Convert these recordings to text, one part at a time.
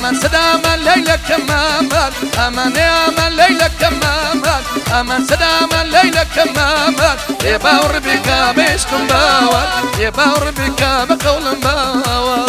أمان سداما ليلة كمامان أمان يا أمان ليلة كمامان أمان سداما ليلة كمامان يباور بك مشكم باوان يباور بك بقول باوان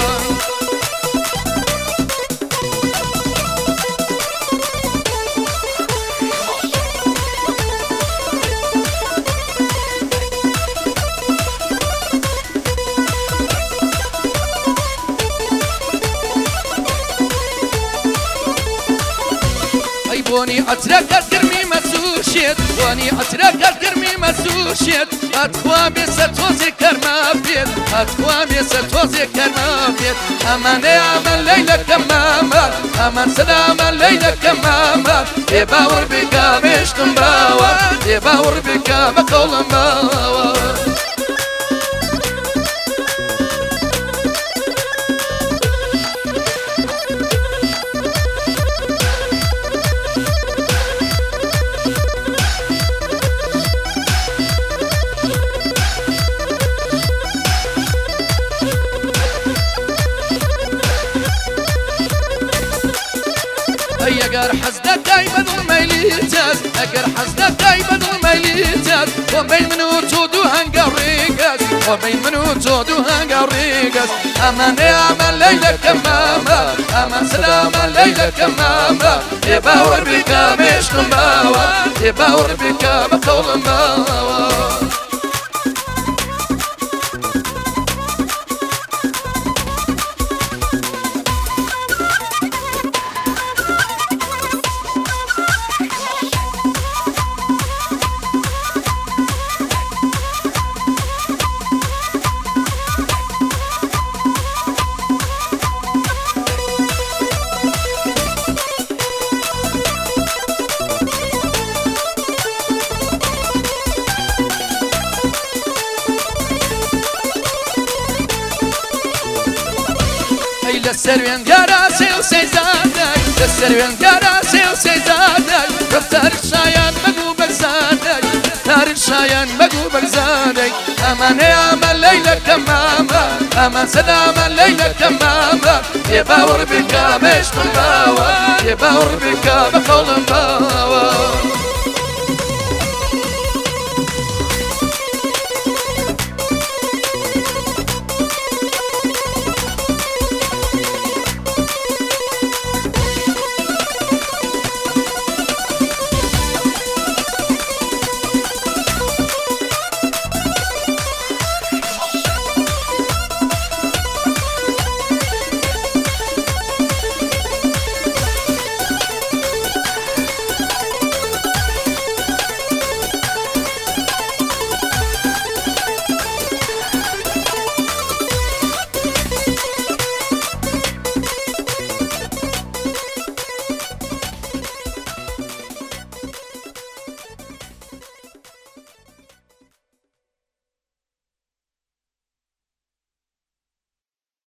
واني اترك الكرمي مسوشيت واني اترك الكرمي مسوشيت اتخوامي ستوزي كرما بيت اتخوامي ستوزي كرما بيت امان يا امان ليلة كمامان امان سلاما ليلة كمامان يباور بك مشتم باوان يباور بك بقول باوان اگر حزدك دايما وميليتاز اگر حزدك دايما وميليتاز وبين منو تودو هنقريقاز وبين منو تودو هنقريقاز امان يا امان ليلة كماما امان سلاما ليلة كماما يباور بك مشتم باوا يباور بك بقول باوا للسروين قراسي وسيزادي للسروين قراسي وسيزادي دفتر الشايان مقوبك زادي دفتر الشايان مقوبك زادي امان يا امان ليلة كماما امان سلاما ليلة كماما يباور بك مش من باوا يباور بك بقول باوا